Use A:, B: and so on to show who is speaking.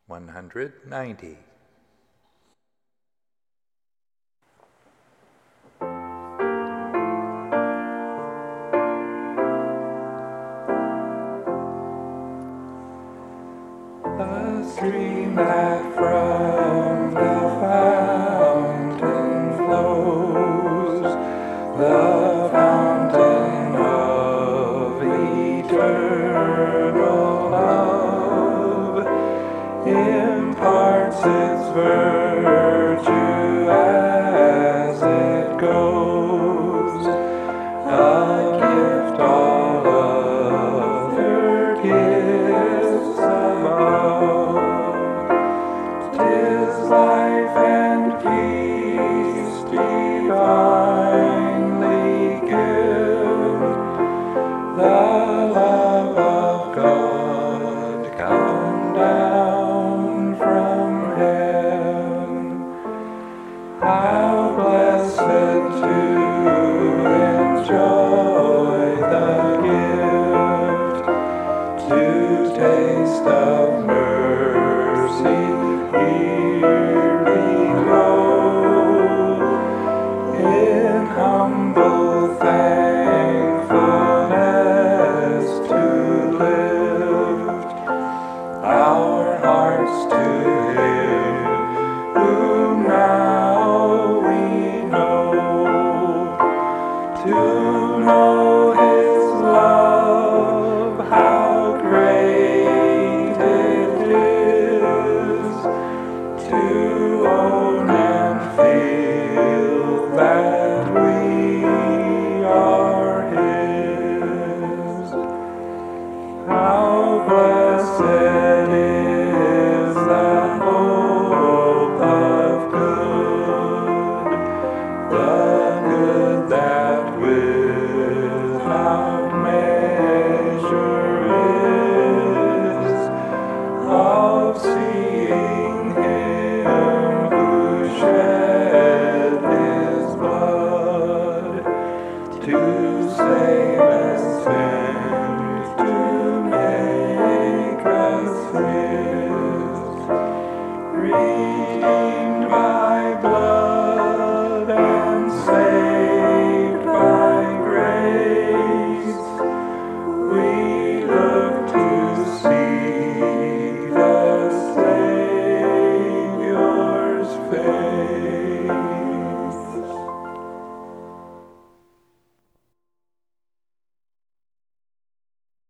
A: 190. The stream that from the fountain flows, the fountain of eternal love, imparts its virtue as it goes, a gift all other gifts above. 'Tis life and peace divinely given, the love of God come down from heaven. How blessed to enjoy the gift, to taste of mercy. Here we go, in humble thankfulness to lift our hearts to Him whom now we know, to know His love, how great it is, to own and feel that